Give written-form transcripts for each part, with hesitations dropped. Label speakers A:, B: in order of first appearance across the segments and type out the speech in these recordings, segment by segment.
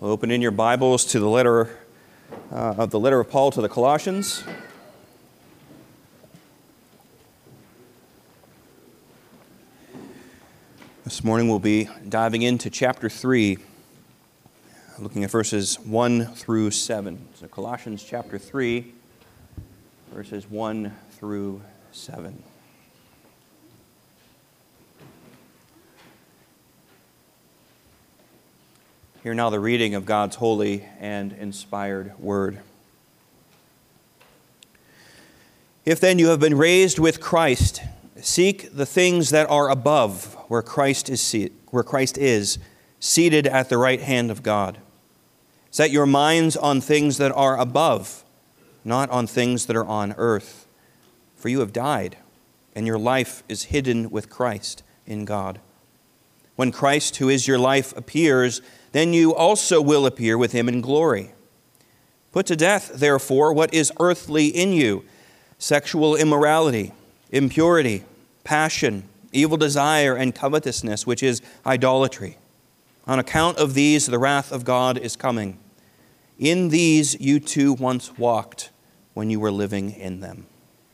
A: Open in your Bibles to the letter of Paul to the Colossians. This morning we'll be diving into chapter 3, looking at verses 1 through 7. So Colossians chapter 3, verses 1 through 7. Hear now the reading of God's holy and inspired word. If then you have been raised with Christ, seek the things that are above, where Christ is, seated at the right hand of God. Set your minds on things that are above, not on things that are on earth. For you have died, and your life is hidden with Christ in God. When Christ, who is your life, appears, then you also will appear with him in glory. Put to death, therefore, what is earthly in you: sexual immorality, impurity, passion, evil desire, and covetousness, which is idolatry. On account of these, the wrath of God is coming. In these you too once walked when you were living in them.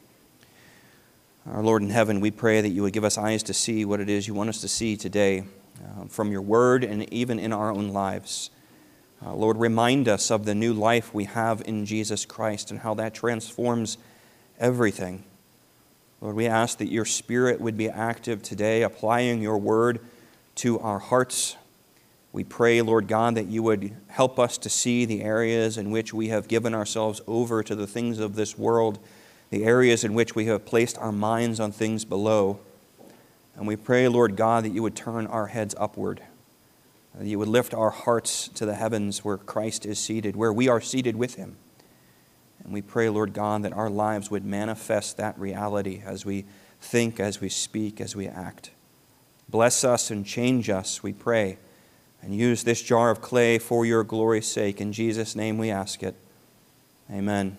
A: Our Lord in heaven, we pray that you would give us eyes to see what it is you want us to see today from your word and even in our own lives. Lord, remind us of the new life we have in Jesus Christ and how that transforms everything. Lord, we ask that your Spirit would be active today, applying your word to our hearts. We pray, Lord God, that you would help us to see the areas in which we have given ourselves over to the things of this world, the areas in which we have placed our minds on things below. And we pray, Lord God, that you would turn our heads upward, that you would lift our hearts to the heavens where Christ is seated, where we are seated with him. And we pray, Lord God, that our lives would manifest that reality as we think, as we speak, as we act. Bless us and change us, we pray, and use this jar of clay for your glory's sake. In Jesus' name we ask it. Amen.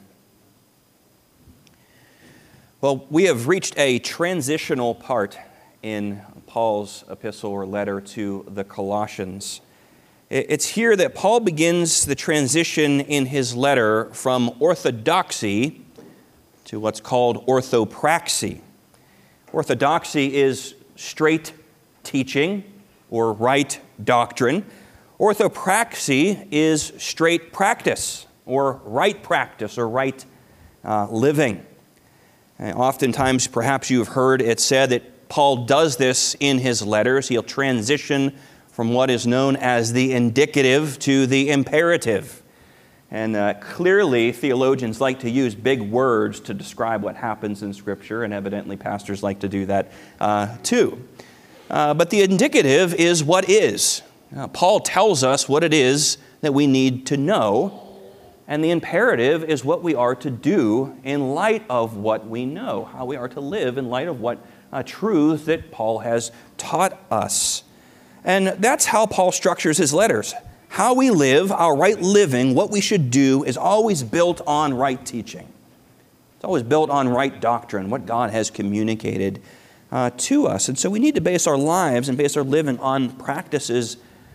A: Well, we have reached a transitional part in Paul's epistle or letter to the Colossians. It's here that Paul begins the transition in his letter from orthodoxy to what's called orthopraxy. Orthodoxy is straight teaching or right doctrine. Orthopraxy is straight practice or right living. And oftentimes, perhaps you've heard it said that Paul does this in his letters. He'll transition from what is known as the indicative to the imperative. And clearly, theologians like to use big words to describe what happens in Scripture, and evidently pastors like to do that too. But the indicative is what is. Paul tells us what it is that we need to know, and the imperative is what we are to do in light of what we know, how we are to live in light of what truths that Paul has taught us. And that's how Paul structures his letters. How we live, our right living, what we should do is always built on right teaching. It's always built on right doctrine, what God has communicated to us. And so we need to base our lives and base our living on practices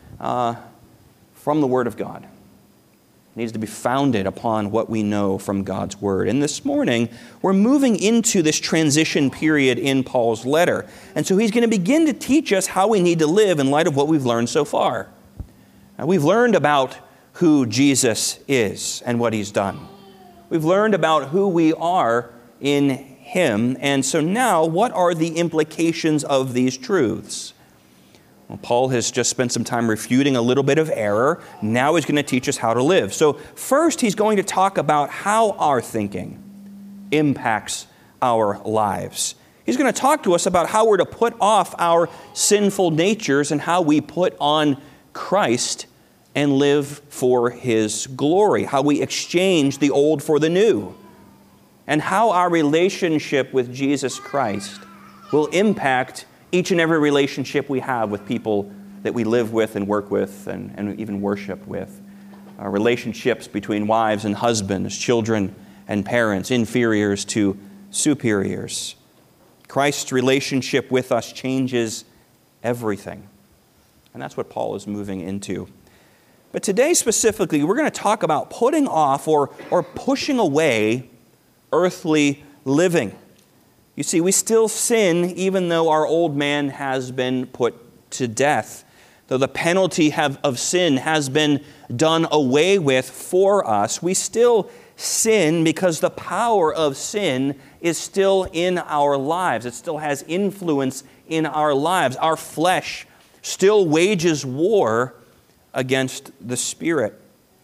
A: from the Word of God. It needs to be founded upon what we know from God's Word. And this morning, we're moving into this transition period in Paul's letter. And so he's going to begin to teach us how we need to live in light of what we've learned so far. Now, we've learned about who Jesus is and what he's done. We've learned about who we are in him. And so now, what are the implications of these truths? Well, Paul has just spent some time refuting a little bit of error. Now he's going to teach us how to live. So first, he's going to talk about how our thinking impacts our lives. He's going to talk to us about how we're to put off our sinful natures and how we put on Christ and live for his glory, how we exchange the old for the new, and how our relationship with Jesus Christ will impact each and every relationship we have with people that we live with and work with and even worship with. Relationships between wives and husbands, children and parents, inferiors to superiors. Christ's relationship with us changes everything. And that's what Paul is moving into. But today specifically, we're going to talk about putting off or pushing away earthly living. You see, we still sin even though our old man has been put to death. Though the penalty of sin has been done away with for us, we still sin because the power of sin is still in our lives. It still has influence in our lives. Our flesh still wages war against the Spirit.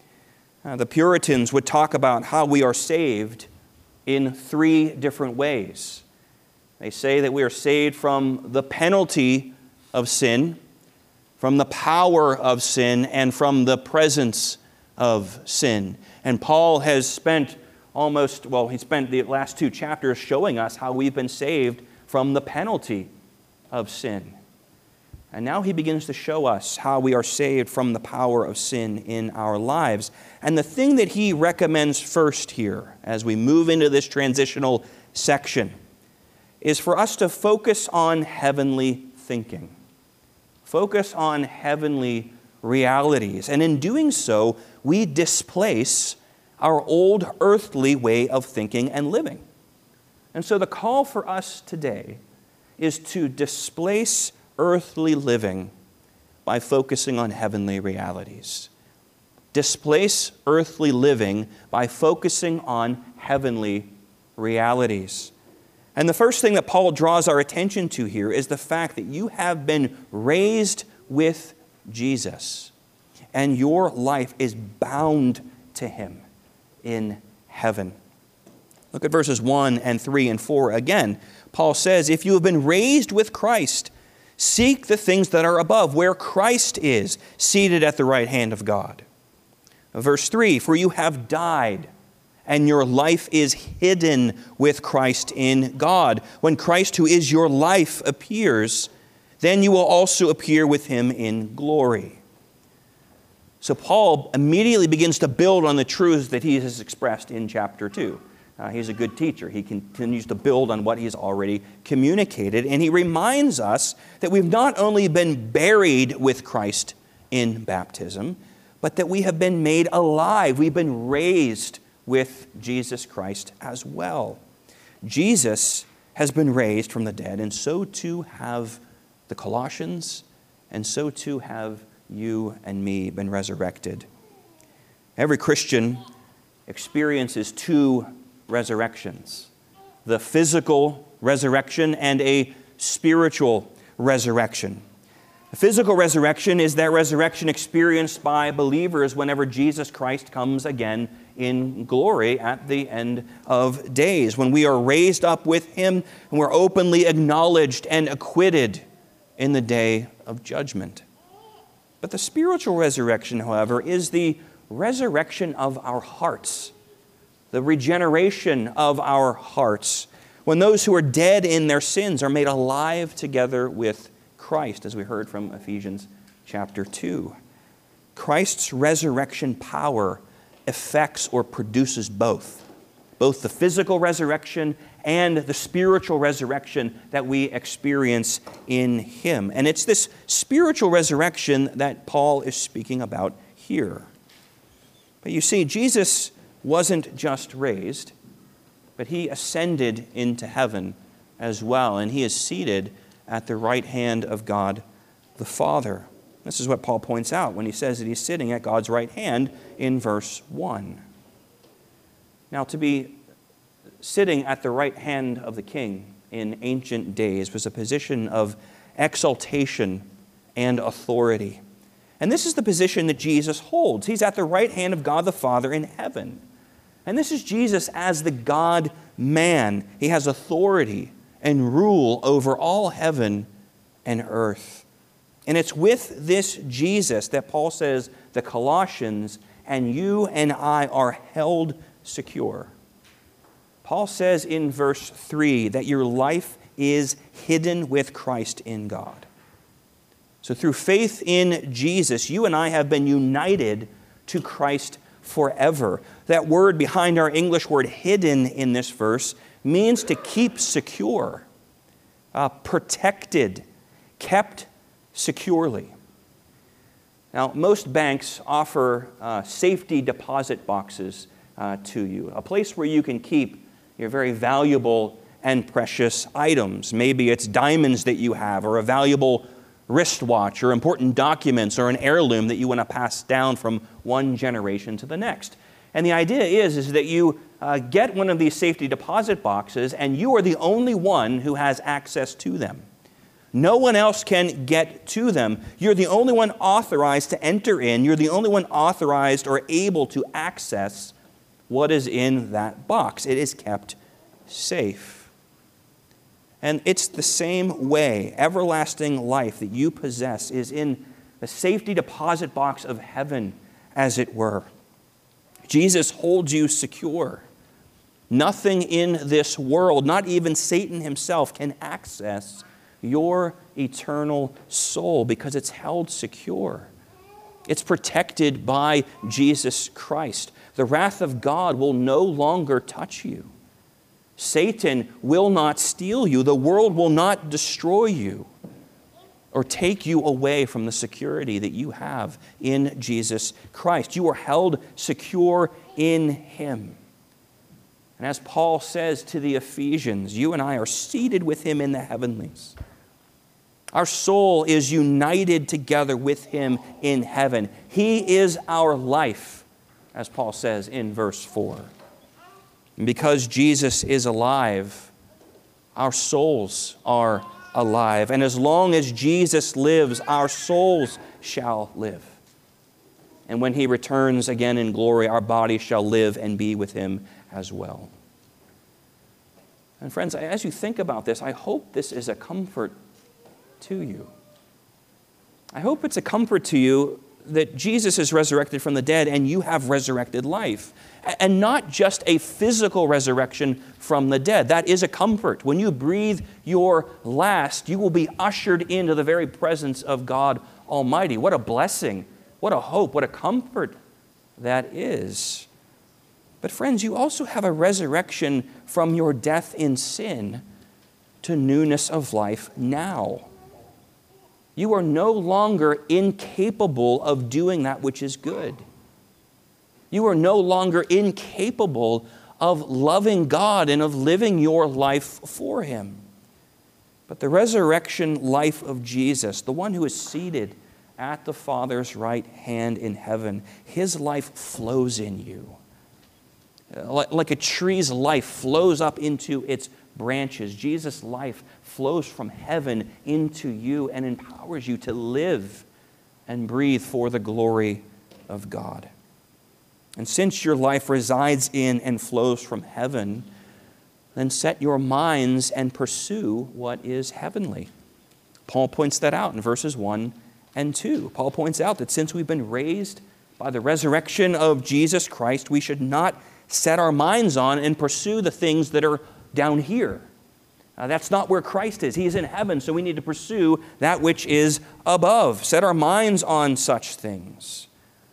A: The Puritans would talk about how we are saved in 3 different ways. They say that we are saved from the penalty of sin, from the power of sin, and from the presence of sin. And Paul has spent he spent the last 2 chapters showing us how we've been saved from the penalty of sin. And now he begins to show us how we are saved from the power of sin in our lives. And the thing that he recommends first here, as we move into this transitional section, is for us to focus on heavenly thinking. Focus on heavenly realities. And in doing so, we displace our old earthly way of thinking and living. And so the call for us today is to displace earthly living by focusing on heavenly realities. Displace earthly living by focusing on heavenly realities. And the first thing that Paul draws our attention to here is the fact that you have been raised with Jesus, and your life is bound to Him in heaven. Look at verses 1 and 3 and 4 again. Paul says, "If you have been raised with Christ, seek the things that are above, where Christ is, seated at the right hand of God." Verse 3, "For you have died, and your life is hidden with Christ in God. When Christ, who is your life, appears, then you will also appear with Him in glory." So Paul immediately begins to build on the truths that he has expressed in chapter 2. He's a good teacher. He continues to build on what he's already communicated. And he reminds us that we've not only been buried with Christ in baptism, but that we have been made alive. We've been raised with Jesus Christ as well. Jesus has been raised from the dead, and so too have the Colossians, and so too have you and me been resurrected. Every Christian experiences 2 resurrections: the physical resurrection and a spiritual resurrection. The physical resurrection is that resurrection experienced by believers whenever Jesus Christ comes again in glory at the end of days, when we are raised up with Him and we're openly acknowledged and acquitted in the day of judgment. But the spiritual resurrection, however, is the resurrection of our hearts, the regeneration of our hearts, when those who are dead in their sins are made alive together with Christ, as we heard from Ephesians chapter 2. Christ's resurrection power affects or produces both the physical resurrection and the spiritual resurrection that we experience in Him. And it's this spiritual resurrection that Paul is speaking about here. But you see, Jesus wasn't just raised, but He ascended into heaven as well, and He is seated at the right hand of God the Father. This is what Paul points out when he says that He's sitting at God's right hand in verse 1. Now, to be sitting at the right hand of the king in ancient days was a position of exaltation and authority. And this is the position that Jesus holds. He's at the right hand of God the Father in heaven. And this is Jesus as the God-man. He has authority and rule over all heaven and earth. And it's with this Jesus that Paul says the Colossians and you and I are held secure. Paul says in verse 3 that your life is hidden with Christ in God. So through faith in Jesus, you and I have been united to Christ forever. That word behind our English word hidden in this verse means to keep secure, protected, kept securely. Now, most banks offer safety deposit boxes to you, a place where you can keep your very valuable and precious items. Maybe it's diamonds that you have, or a valuable wristwatch, or important documents, or an heirloom that you want to pass down from one generation to the next. And the idea is that you get one of these safety deposit boxes, and you are the only one who has access to them. No one else can get to them. You're the only one authorized to enter in. You're the only one authorized or able to access what is in that box. It is kept safe. And it's the same way. Everlasting life that you possess is in the safety deposit box of heaven, as it were. Jesus holds you secure. Nothing in this world, not even Satan himself, can access your eternal soul because it's held secure. It's protected by Jesus Christ. The wrath of God will no longer touch you. Satan will not steal you. The world will not destroy you or take you away from the security that you have in Jesus Christ. You are held secure in Him. And as Paul says to the Ephesians, you and I are seated with Him in the heavenlies. Our soul is united together with Him in heaven. He is our life, as Paul says in verse 4. And because Jesus is alive, our souls are alive. And as long as Jesus lives, our souls shall live. And when He returns again in glory, our bodies shall live and be with Him as well. And friends, as you think about this, I hope this is a comfort to you. I hope it's a comfort to you that Jesus is resurrected from the dead and you have resurrected life. And not just a physical resurrection from the dead. That is a comfort. When you breathe your last, you will be ushered into the very presence of God Almighty. What a blessing, what a hope, what a comfort that is. But friends, you also have a resurrection from your death in sin to newness of life now. You are no longer incapable of doing that which is good. You are no longer incapable of loving God and of living your life for Him. But the resurrection life of Jesus, the one who is seated at the Father's right hand in heaven, His life flows in you. Like a tree's life flows up into its branches, Jesus' life flows from heaven into you and empowers you to live and breathe for the glory of God. And since your life resides in and flows from heaven, then set your minds and pursue what is heavenly. Paul points that out in verses 1 and 2. Paul points out that since we've been raised by the resurrection of Jesus Christ, we should not set our minds on and pursue the things that are down here. That's not where Christ is. He is in heaven, so we need to pursue that which is above. Set our minds on such things.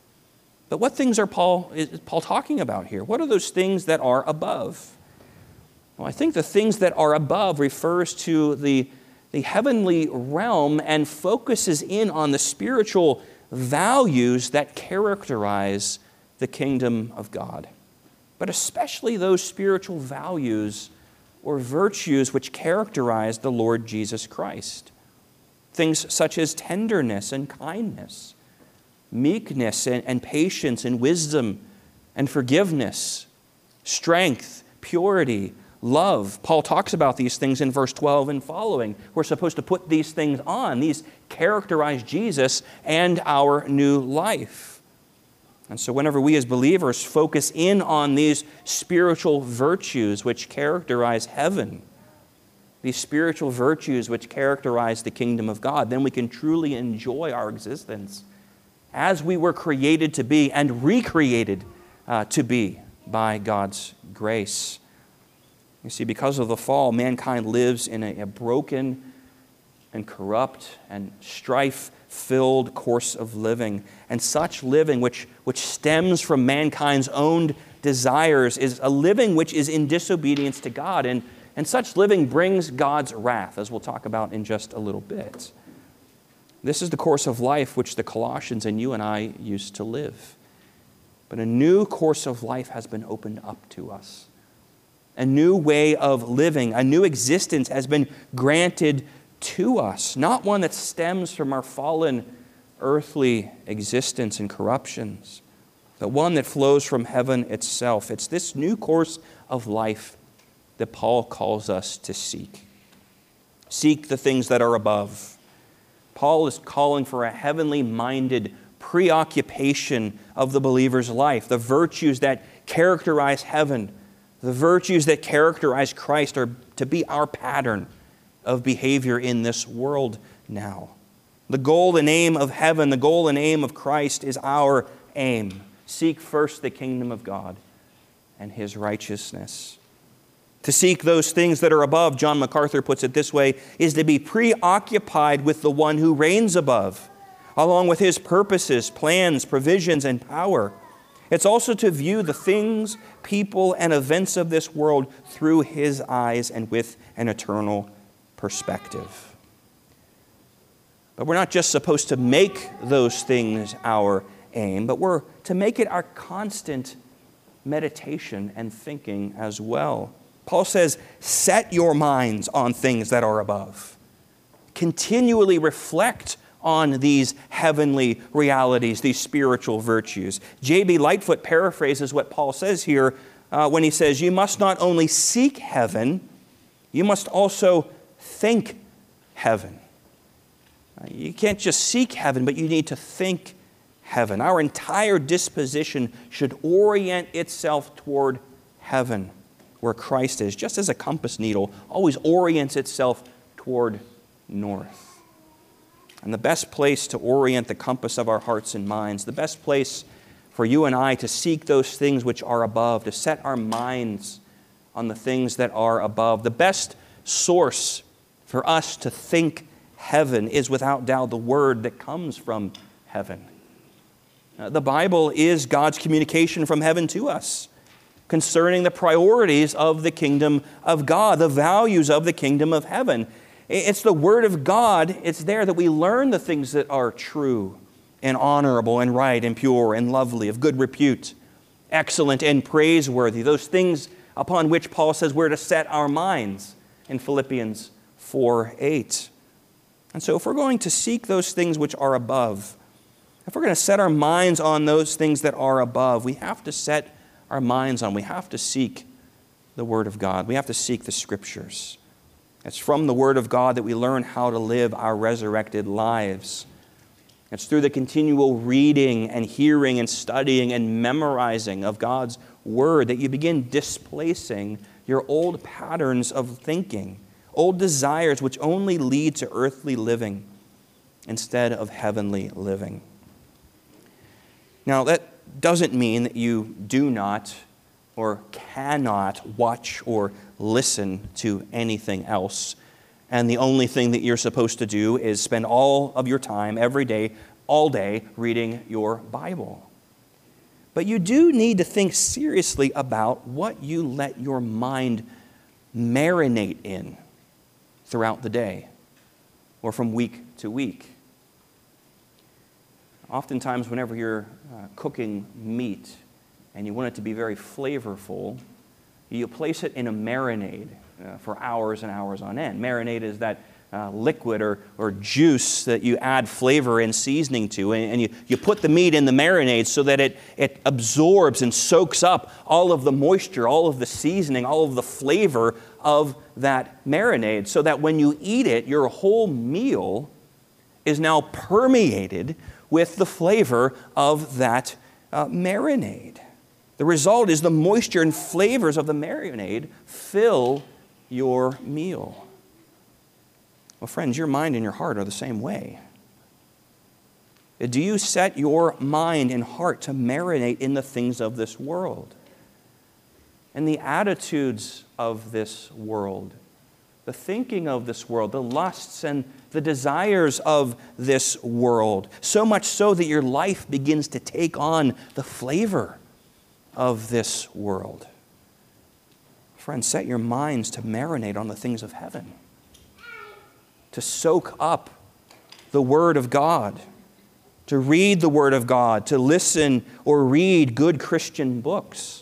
A: But what things is Paul talking about here? What are those things that are above? Well, I think the things that are above refers to the heavenly realm and focuses in on the spiritual values that characterize the kingdom of God. But especially those spiritual values or virtues which characterize the Lord Jesus Christ. Things such as tenderness and kindness, meekness and patience and wisdom and forgiveness, strength, purity, love. Paul talks about these things in verse 12 and following. We're supposed to put these things on. These characterize Jesus and our new life. And so whenever we as believers focus in on these spiritual virtues which characterize heaven, these spiritual virtues which characterize the kingdom of God, then we can truly enjoy our existence as we were created to be and recreated to be by God's grace. You see, because of the fall, mankind lives in a broken and corrupt and strife-filled course of living. And such living, which stems from mankind's own desires, is a living which is in disobedience to God. And such living brings God's wrath, as we'll talk about in just a little bit. This is the course of life which the Colossians and you and I used to live. But a new course of life has been opened up to us. A new way of living, a new existence has been granted to us. Not one that stems from our fallen earthly existence and corruptions, but one that flows from heaven itself. It's this new course of life that Paul calls us to seek. Seek the things that are above. Paul is calling for a heavenly-minded preoccupation of the believer's life. The virtues that characterize heaven, the virtues that characterize Christ are to be our pattern of behavior in this world now. The goal and aim of heaven, the goal and aim of Christ is our aim. Seek first the kingdom of God and His righteousness. To seek those things that are above, John MacArthur puts it this way, is to be preoccupied with the one who reigns above, along with His purposes, plans, provisions, and power. It's also to view the things, people, and events of this world through His eyes and with an eternal perspective. But we're not just supposed to make those things our aim, but we're to make it our constant meditation and thinking as well. Paul says, set your minds on things that are above. Continually reflect on these heavenly realities, these spiritual virtues. J.B. Lightfoot paraphrases what Paul says here when he says, you must not only seek heaven, you must also think heaven. You can't just seek heaven, but you need to think heaven. Our entire disposition should orient itself toward heaven, where Christ is, just as a compass needle always orients itself toward north. And the best place to orient the compass of our hearts and minds, the best place for you and I to seek those things which are above, to set our minds on the things that are above, the best source for us to think heaven is without doubt the word that comes from heaven. The Bible is God's communication from heaven to us concerning the priorities of the kingdom of God, the values of the kingdom of heaven. It's the Word of God. It's there that we learn the things that are true and honorable and right and pure and lovely, of good repute, excellent and praiseworthy, those things upon which Paul says we're to set our minds in Philippians 4:8. And so if we're going to seek those things which are above, if we're going to set our minds on those things that are above, we have to set our minds on, we have to seek the Word of God. We have to seek the Scriptures. It's from the Word of God that we learn how to live our resurrected lives. It's through the continual reading and hearing and studying and memorizing of God's Word that you begin displacing your old patterns of thinking, old desires which only lead to earthly living instead of heavenly living. Now, that doesn't mean that you do not or cannot watch or listen to anything else. And the only thing that you're supposed to do is spend all of your time, every day, all day, reading your Bible. But you do need to think seriously about what you let your mind marinate in throughout the day or from week to week. Oftentimes, whenever you're cooking meat and you want it to be very flavorful, you place it in a marinade for hours and hours on end. Marinade is that liquid or juice that you add flavor and seasoning to, and you put the meat in the marinade so that it absorbs and soaks up all of the moisture, all of the seasoning, all of the flavor of that marinade, so that when you eat it, your whole meal is now permeated with the flavor of that marinade. The result is the moisture and flavors of the marinade fill your meal. Well, friends, your mind and your heart are the same way. Do you set your mind and heart to marinate in the things of this world and the attitudes of this world, the thinking of this world, the lusts and the desires of this world, so much so that your life begins to take on the flavor of this world? Friends, set your minds to marinate on the things of heaven, to soak up the Word of God, to read the Word of God, to listen or read good Christian books,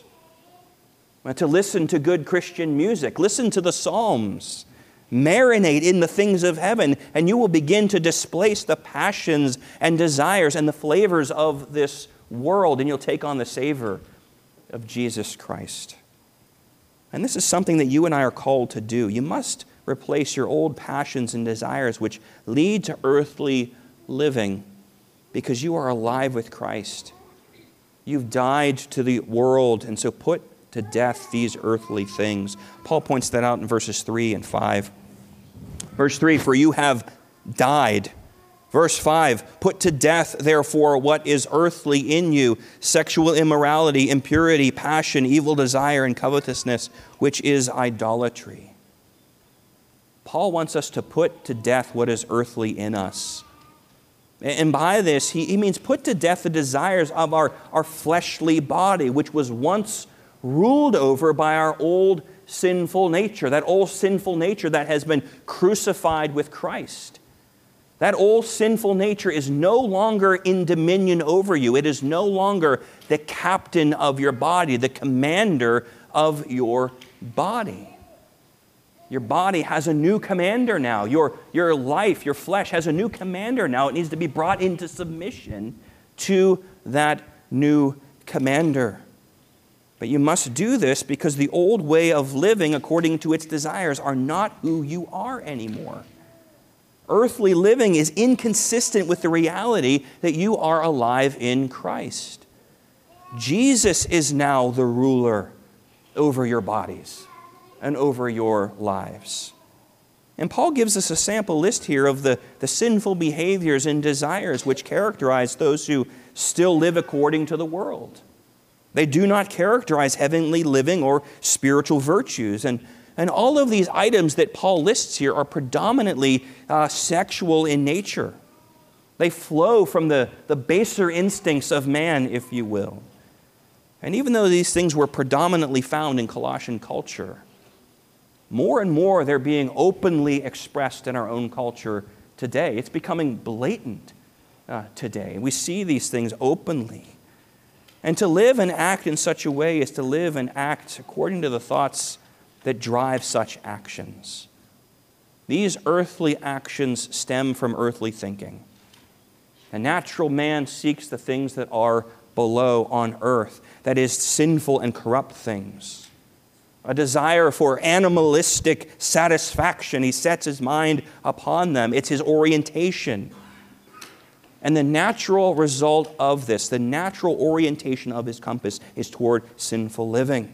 A: to listen to good Christian music, listen to the Psalms, marinate in the things of heaven, and you will begin to displace the passions and desires and the flavors of this world, and you'll take on the savor of Jesus Christ. And this is something that you and I are called to do. You must replace your old passions and desires which lead to earthly living, because you are alive with Christ. You've died to the world, and so put to death these earthly things. Paul points that out in verses 3 and 5. Verse 3, for you have died. Verse 5, put to death, therefore, what is earthly in you, sexual immorality, impurity, passion, evil desire, and covetousness, which is idolatry. Paul wants us to put to death what is earthly in us. And by this, he means put to death the desires of our fleshly body, which was once ruled over by our old sinful nature, that old sinful nature that has been crucified with Christ. That old sinful nature is no longer in dominion over you. It is no longer the captain of your body, the commander of your body. Your body has a new commander now. Your life, your flesh has a new commander now. It needs to be brought into submission to that new commander. But you must do this because the old way of living according to its desires are not who you are anymore. Earthly living is inconsistent with the reality that you are alive in Christ. Jesus is now the ruler over your bodies and over your lives. And Paul gives us a sample list here of the sinful behaviors and desires which characterize those who still live according to the world. They do not characterize heavenly living or spiritual virtues. And all of these items that Paul lists here are predominantly sexual in nature. They flow from the baser instincts of man, if you will. And even though these things were predominantly found in Colossian culture, more and more they're being openly expressed in our own culture today. It's becoming blatant today. We see these things openly. And to live and act in such a way is to live and act according to the thoughts that drive such actions. These earthly actions stem from earthly thinking. A natural man seeks the things that are below on earth, that is, sinful and corrupt things. A desire for animalistic satisfaction. He sets his mind upon them. It's his orientation. And the natural result of this, the natural orientation of his compass, is toward sinful living.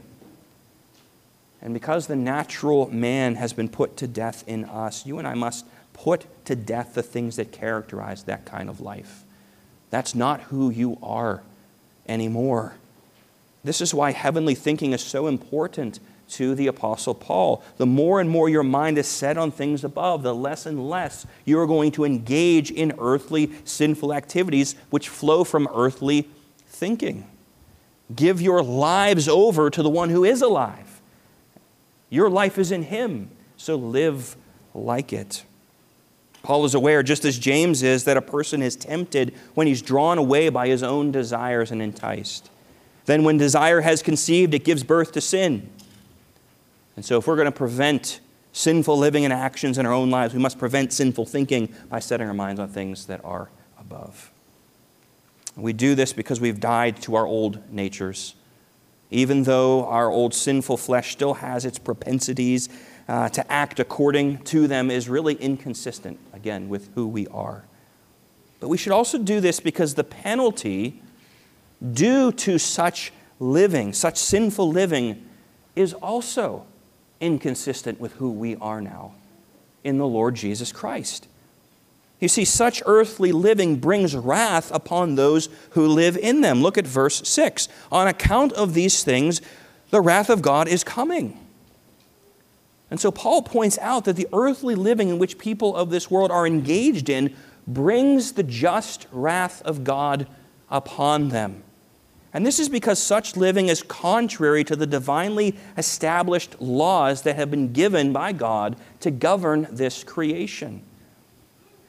A: And because the natural man has been put to death in us, you and I must put to death the things that characterize that kind of life. That's not who you are anymore. This is why heavenly thinking is so important to the Apostle Paul. The more and more your mind is set on things above, the less and less you are going to engage in earthly, sinful activities which flow from earthly thinking. Give your lives over to the one who is alive. Your life is in Him, so live like it. Paul is aware, just as James is, that a person is tempted when he's drawn away by his own desires and enticed. Then when desire has conceived, it gives birth to sin. And so if we're going to prevent sinful living and actions in our own lives, we must prevent sinful thinking by setting our minds on things that are above. We do this because we've died to our old natures. Even though our old sinful flesh still has its propensities to act according to them, is really inconsistent, again, with who we are. But we should also do this because the penalty due to such living, such sinful living, is also inconsistent with who we are now in the Lord Jesus Christ. You see, such earthly living brings wrath upon those who live in them. Look at verse 6. On account of these things, the wrath of God is coming. And so Paul points out that the earthly living in which people of this world are engaged in brings the just wrath of God upon them. And this is because such living is contrary to the divinely established laws that have been given by God to govern this creation.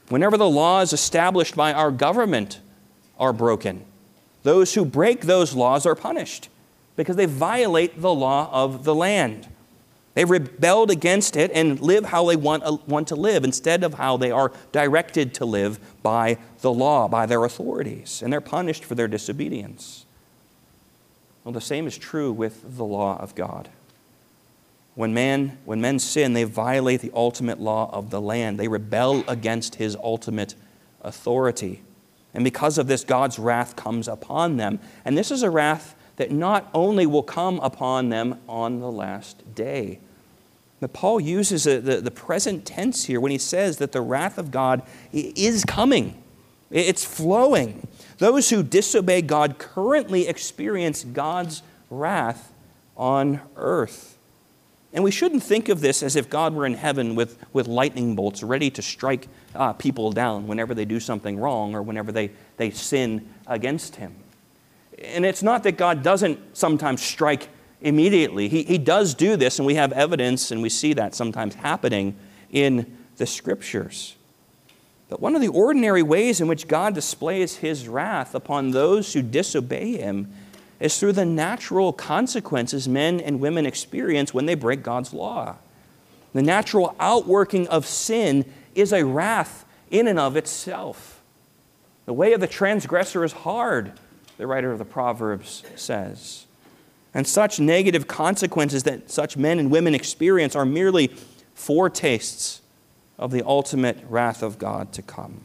A: Whenever the laws established by our government are broken, those who break those laws are punished because they violate the law of the land. They've rebelled against it and live how they want to live instead of how they are directed to live by the law, by their authorities, and they're punished for their disobedience. Well, the same is true with the law of God. When men sin, they violate the ultimate law of the land. They rebel against His ultimate authority. And because of this, God's wrath comes upon them. And this is a wrath that not only will come upon them on the last day, but Paul uses the present tense here when he says that the wrath of God is coming. It's flowing. Those who disobey God currently experience God's wrath on earth. And we shouldn't think of this as if God were in heaven with lightning bolts ready to strike people down whenever they do something wrong or whenever they sin against Him. And it's not that God doesn't sometimes strike immediately. He does do this, and we have evidence, and we see that sometimes happening in the Scriptures. But one of the ordinary ways in which God displays His wrath upon those who disobey Him is through the natural consequences men and women experience when they break God's law. The natural outworking of sin is a wrath in and of itself. The way of the transgressor is hard, the writer of the Proverbs says. And such negative consequences that such men and women experience are merely foretastes of the ultimate wrath of God to come.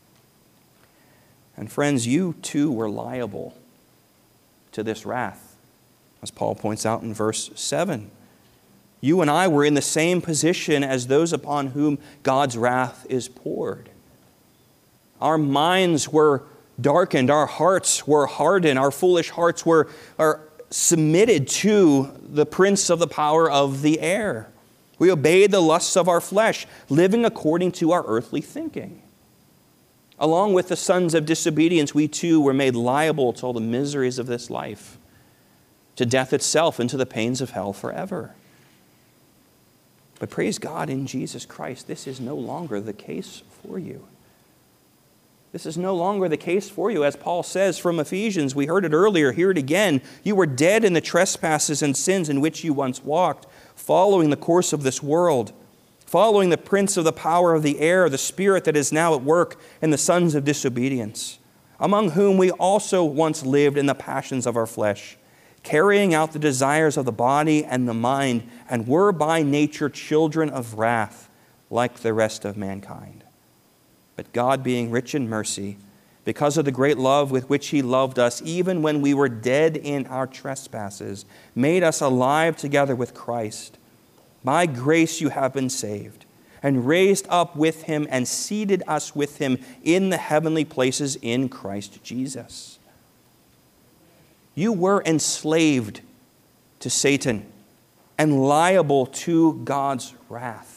A: And friends, you too were liable to this wrath, as Paul points out in verse 7. You and I were in the same position as those upon whom God's wrath is poured. Our minds were darkened, our hearts were hardened, our foolish hearts are submitted to the prince of the power of the air. We obeyed the lusts of our flesh, living according to our earthly thinking. Along with the sons of disobedience, we too were made liable to all the miseries of this life, to death itself and to the pains of hell forever. But praise God, in Jesus Christ, this is no longer the case for you. This is no longer the case for you. As Paul says from Ephesians, we heard it earlier, hear it again. You were dead in the trespasses and sins in which you once walked, following the course of this world, following the prince of the power of the air, the spirit that is now at work in the sons of disobedience, among whom we also once lived in the passions of our flesh, carrying out the desires of the body and the mind, and were by nature children of wrath, like the rest of mankind. But God, being rich in mercy, because of the great love with which He loved us, even when we were dead in our trespasses, made us alive together with Christ. By grace you have been saved, and raised up with Him, and seated us with Him in the heavenly places in Christ Jesus. You were enslaved to Satan and liable to God's wrath.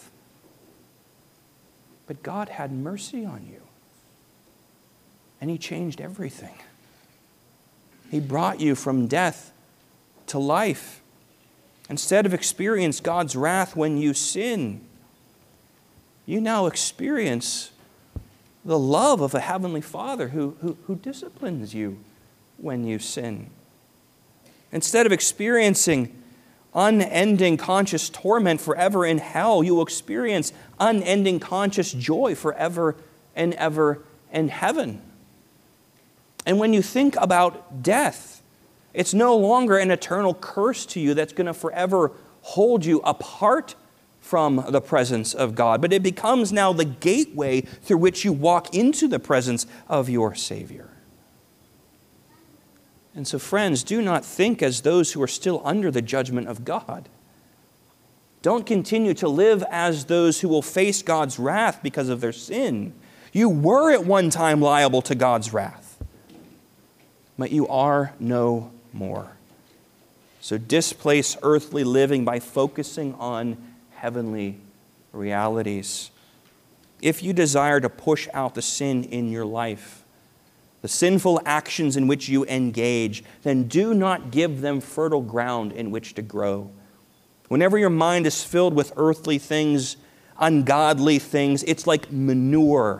A: But God had mercy on you, and He changed everything. He brought you from death to life. Instead of experiencing God's wrath when you sin, you now experience the love of a heavenly Father who disciplines you when you sin. Instead of experiencing unending conscious torment forever in hell, you will experience unending conscious joy forever and ever in heaven. And when you think about death, it's no longer an eternal curse to you that's going to forever hold you apart from the presence of God, but it becomes now the gateway through which you walk into the presence of your Savior. And so, friends, do not think as those who are still under the judgment of God. Don't continue to live as those who will face God's wrath because of their sin. You were at one time liable to God's wrath, but you are no more. So displace earthly living by focusing on heavenly realities. If you desire to push out the sin in your life, the sinful actions in which you engage, then do not give them fertile ground in which to grow. Whenever your mind is filled with earthly things, ungodly things, it's like manure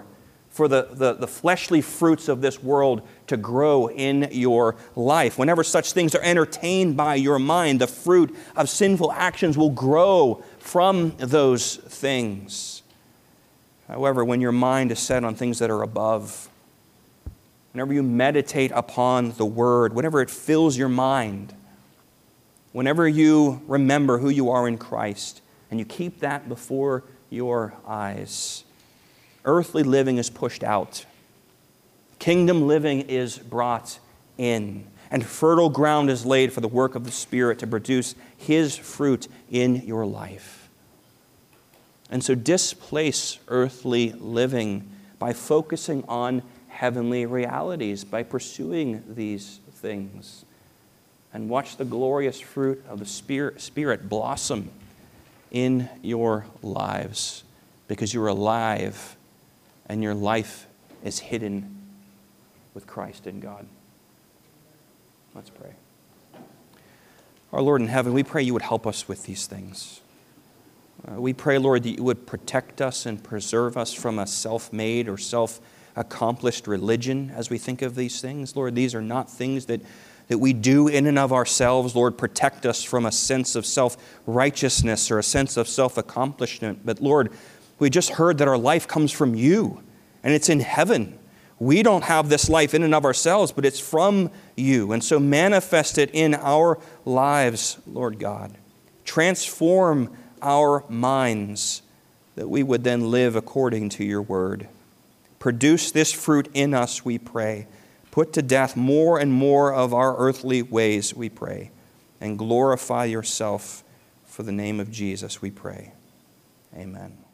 A: for the fleshly fruits of this world to grow in your life. Whenever such things are entertained by your mind, the fruit of sinful actions will grow from those things. However, when your mind is set on things that are above, whenever you meditate upon the Word, whenever it fills your mind, whenever you remember who you are in Christ, and you keep that before your eyes, earthly living is pushed out. Kingdom living is brought in. And fertile ground is laid for the work of the Spirit to produce His fruit in your life. And so displace earthly living by focusing on heavenly realities, by pursuing these things. And watch the glorious fruit of the Spirit blossom in your lives, because you're alive and your life is hidden with Christ in God. Let's pray. Our Lord in heaven, we pray you would help us with these things. We pray, Lord, that you would protect us and preserve us from a self-made or self-accomplished religion as we think of these things. Lord, these are not things that we do in and of ourselves. Lord, protect us from a sense of self-righteousness or a sense of self-accomplishment. But Lord, we just heard that our life comes from you, and it's in heaven. We don't have this life in and of ourselves, but it's from you. And so manifest it in our lives, Lord God. Transform our minds that we would then live according to your word. Produce this fruit in us, we pray. Put to death more and more of our earthly ways, we pray. And glorify yourself for the name of Jesus, we pray. Amen.